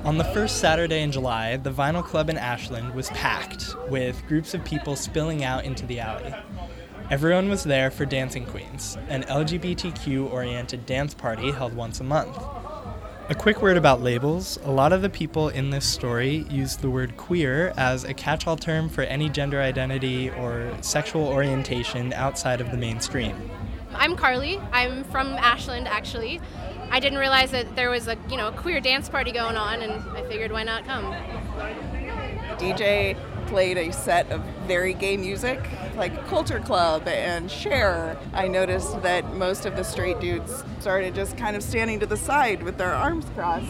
On the first Saturday in July, the Vinyl Club in Ashland was packed, with groups of people spilling out into the alley. Everyone was there for Dancing Queens, an LGBTQ-oriented dance party held once a month. A quick word about labels. A lot of the people in this story use the word queer as a catch-all term for any gender identity or sexual orientation outside of the mainstream. I'm Carly. I'm from Ashland, actually. I didn't realize that there was a queer dance party going on, and I figured why not come. DJ played a set of very gay music, like Culture Club and Cher. I noticed that most of the straight dudes started just kind of standing to the side with their arms crossed.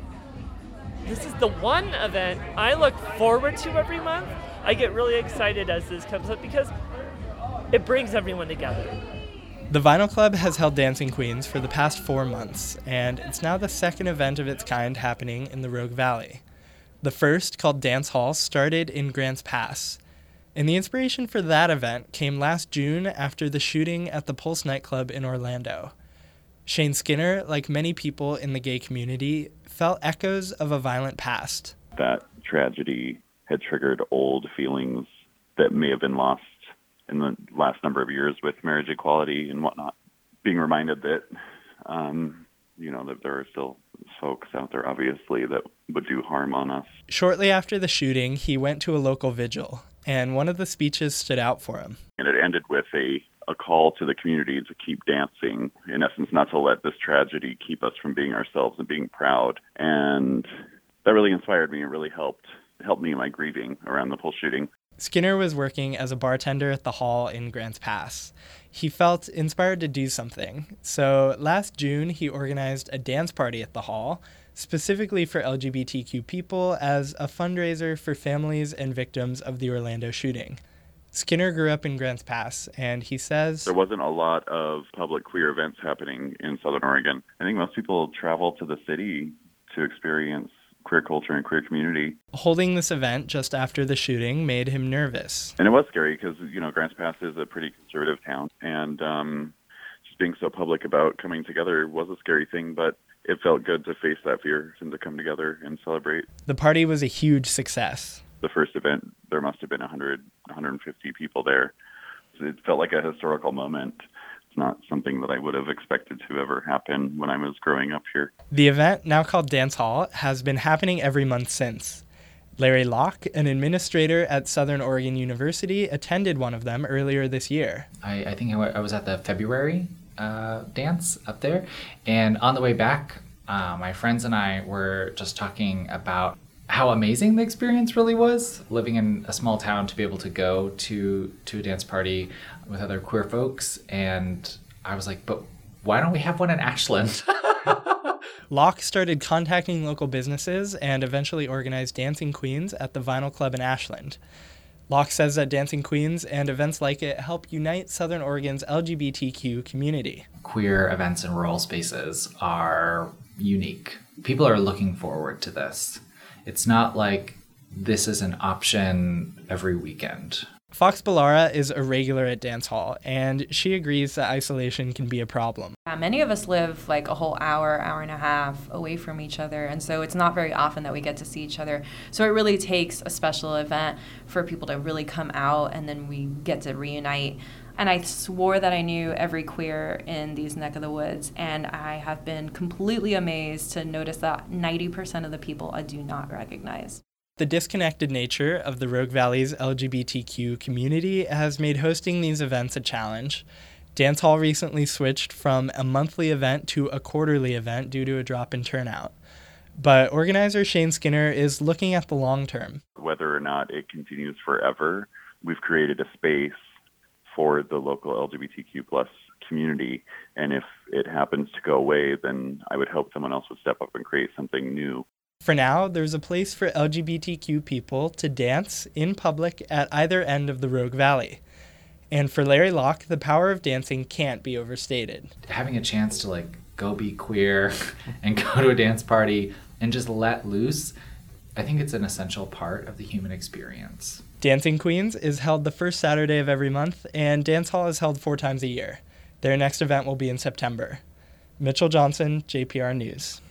This is the one event I look forward to every month. I get really excited as this comes up because it brings everyone together. The Vinyl Club has held Dancing Queens for the past 4 months, and it's now the second event of its kind happening in the Rogue Valley. The first, called Dance Hall, started in Grants Pass, and the inspiration for that event came last June after the shooting at the Pulse nightclub in Orlando. Shane Skinner, like many people in the gay community, felt echoes of a violent past. That tragedy had triggered old feelings that may have been lost in the last number of years with marriage equality and whatnot. Being reminded that, that there are still folks out there, obviously, that would do harm on us. Shortly after the shooting, he went to a local vigil, and one of the speeches stood out for him. And it ended with a call to the community to keep dancing, in essence, not to let this tragedy keep us from being ourselves and being proud. And that really inspired me and really helped me in my grieving around the Pulse shooting. Skinner was working as a bartender at the hall in Grants Pass. He felt inspired to do something, so last June he organized a dance party at the hall, specifically for LGBTQ people, as a fundraiser for families and victims of the Orlando shooting. Skinner grew up in Grants Pass, and he says, there wasn't a lot of public queer events happening in Southern Oregon. I think most people travel to the city to experience queer culture and queer community. Holding this event just after the shooting made him nervous. And it was scary because, Grants Pass is a pretty conservative town, and just being so public about coming together was a scary thing, but it felt good to face that fear and to come together and celebrate. The party was a huge success. The first event, there must have been 100, 150 people there. So it felt like a historical moment. It's not something that I would have expected to ever happen when I was growing up here. The event, now called Dance Hall, has been happening every month since. Larry Locke, an administrator at Southern Oregon University, attended one of them earlier this year. I think I was at the February dance up there, and on the way back, my friends and I were just talking about how amazing the experience really was, living in a small town, to be able to go to a dance party with other queer folks. And I was like, but why don't we have one in Ashland? Locke started contacting local businesses and eventually organized Dancing Queens at the Vinyl Club in Ashland. Locke says that Dancing Queens and events like it help unite Southern Oregon's LGBTQ community. Queer events in rural spaces are unique. People are looking forward to this. It's not like this is an option every weekend. Fox Ballara is a regular at Dance Hall, and she agrees that isolation can be a problem. Many of us live like a whole hour and a half away from each other, and so it's not very often that we get to see each other. So it really takes a special event for people to really come out, and then we get to reunite. And I swore that I knew every queer in these neck of the woods, and I have been completely amazed to notice that 90% of the people I do not recognize. The disconnected nature of the Rogue Valley's LGBTQ community has made hosting these events a challenge. Dance Hall recently switched from a monthly event to a quarterly event due to a drop in turnout. But organizer Shane Skinner is looking at the long term. Whether or not it continues forever, we've created a space for the local LGBTQ plus community. And if it happens to go away, then I would hope someone else would step up and create something new. For now, there's a place for LGBTQ people to dance in public at either end of the Rogue Valley. And for Larry Locke, the power of dancing can't be overstated. Having a chance to go be queer and go to a dance party and just let loose, I think it's an essential part of the human experience. Dancing Queens is held the first Saturday of every month, and Dance Hall is held 4 times a year. Their next event will be in September. Mitchell Johnson, JPR News.